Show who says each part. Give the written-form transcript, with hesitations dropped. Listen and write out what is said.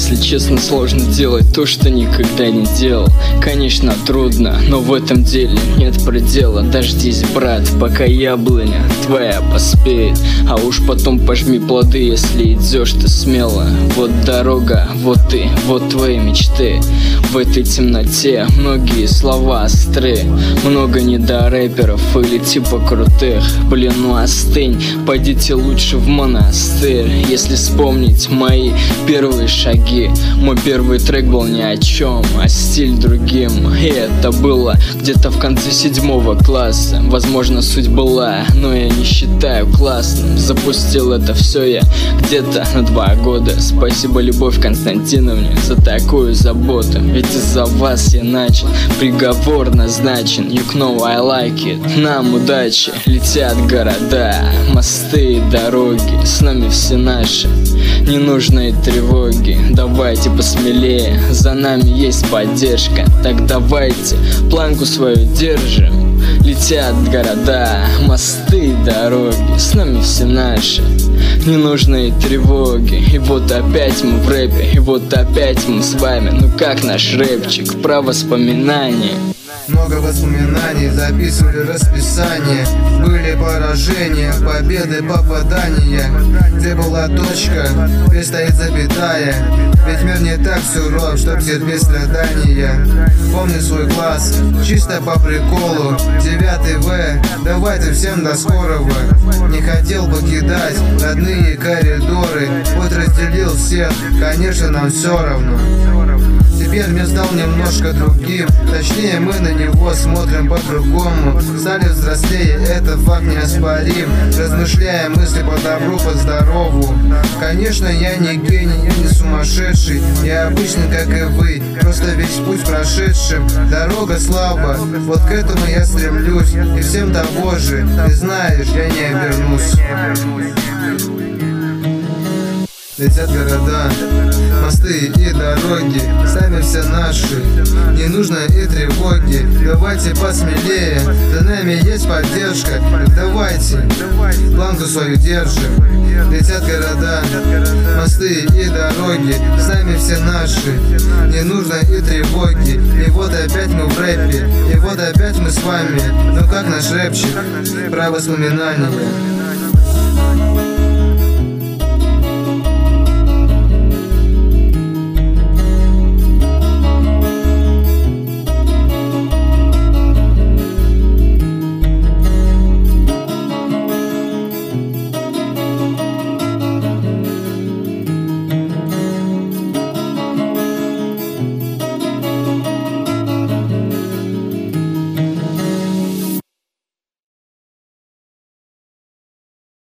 Speaker 1: Если честно, сложно делать то, что никогда не делал. Конечно, трудно, но в этом деле нет предела. Дождись, брат, пока яблоня твоя поспеет, а уж потом пожми плоды, если идешь ты смело. Вот дорога, вот ты, вот твои мечты. В этой темноте многие слова остры, много недорэперов или типа крутых. Блин, ну остынь, пойдите лучше в монастырь. Если вспомнить мои первые шаги, мой первый трек был ни о чем, а стиль другим. И это было где-то в конце 7 класса. Возможно, суть была, но я не считаю классным. Запустил это все я где-то на 2 года. Спасибо, Любовь Константиновне, за такую заботу. Ведь из-за вас я начал, приговор назначен. You know I like it. Нам удачи, летят города, мосты и дороги, с нами все наши ненужные тревоги. Давайте посмелее, за нами есть поддержка. Так давайте планку свою держим. Летят города, мосты и дороги, с нами все наши ненужные тревоги. И вот опять мы в рэпе, и вот опять мы с вами. Ну как наш рэпчик про воспоминания.
Speaker 2: Много воспоминаний, записывали расписание. Были поражения, победы, попадания. Где была точка, теперь стоит запятая. Ведь мир не так суров, чтоб терпеть страдания. Помню свой класс, чисто по приколу. 9 В, давайте всем до скорого. Не хотел покидать родные коридоры. Вот разделил всех, конечно, нам все равно. Теперь мир стал немножко другим, точнее мы на него смотрим по-другому. Стали взрослее, это факт неоспорим. Размышляя мысли по добру, по здорову. Конечно, я не гений, я не сумасшедший. Я обычный, как и вы, просто весь путь прошедшим. Дорога слава, вот к этому я стремлюсь. И всем того же, ты знаешь, я не обернусь. Летят города, мосты и дороги, сами все наши, не нужно и тревоги. Давайте посмелее, за нами есть поддержка. Давайте планку свою держим. Летят города, мосты и дороги, сами все наши, не нужно и тревоги. И вот опять мы в рэпе, и вот опять мы с вами. Ну как наш рэпчик про воспоминания.